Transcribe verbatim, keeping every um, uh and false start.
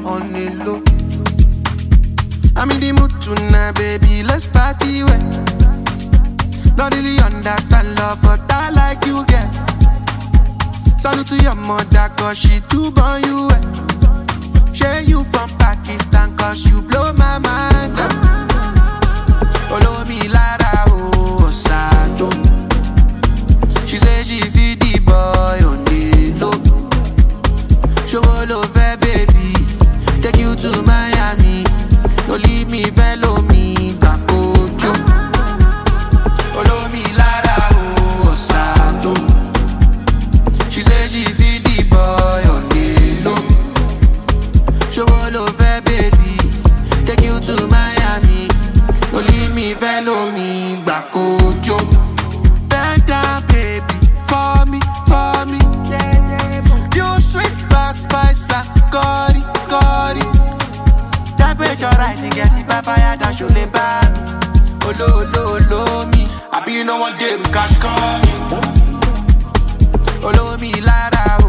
on the low. I'm in the mood tonight, baby, let's party well. Not really understand love, but I like you, girl. Salute to your mother, cause she too born you well. Share you from Pakistan, cause you blow my mind. Follow me, Lara, oh, Sato. She say she feed the boy on the low. Show love, baby, take you to Miami. No leave me, follow me, back Ojo. Follow me, Lara, oh, Sato. She say she feed the boy on the low. Show love, baby, take you to Miami. No leave me, follow me, back Ojo. Bend down, baby, for me, for me. You sweet spice, spice, curry, curry. Temperature rising, get it papaya, dash you lay back. Oh, lo, lo, lo, me. I be no one day, we cash coming. Oh, lo, me, Lara.